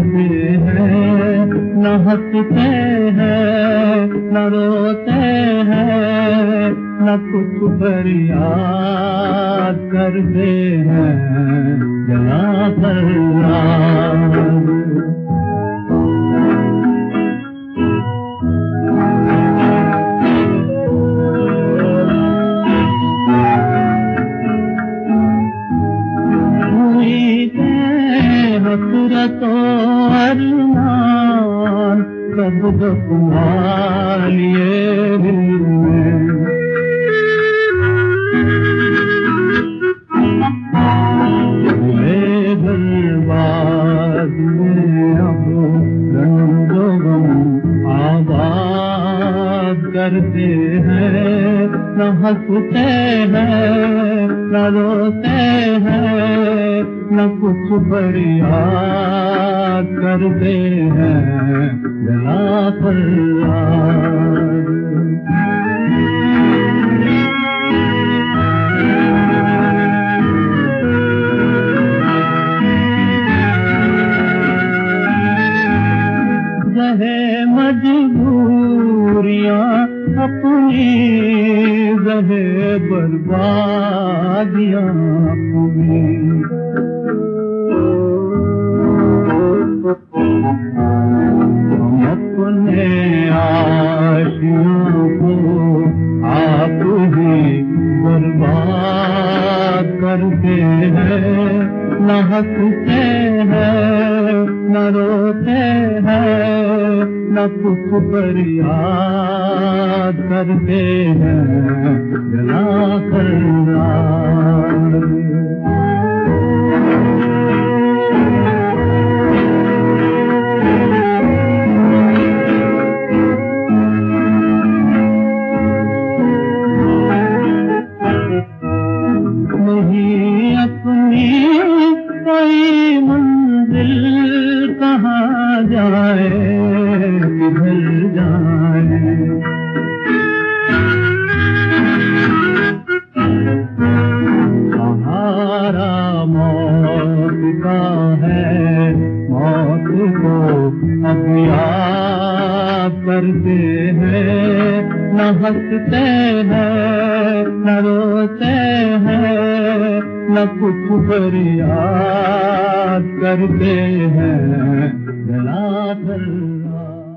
करते हैं, न हंसते हैं न रोते हैं, न कुछ फरियाद करते हैं जरा फरियाद। हसरतों अरमान सब संभालिए दिल में, बर्बाद में अब रंगों आबाद करते हैं, न हंसते हैं न रोते हैं, न कुछ फरियाद करते हैं जरा फरियाद। जहे मजबूरियां अपनी, जहे बर्बादियां अपनी, हम अपने आशियों को आप ही बर्बाद करते हैं, न हंसते हैं न रोते हैं, न कुछ फरियाद करते हैं जला फरियाद। नहीं अपनी कोई मंजिल, कहाँ जाए किधर जाए, सहारा मौत का है, मौत को अब याद करते हैं, न हंसते हैं न रोते हैं, न कुछ फरियाद करते हैं जला फरियाद।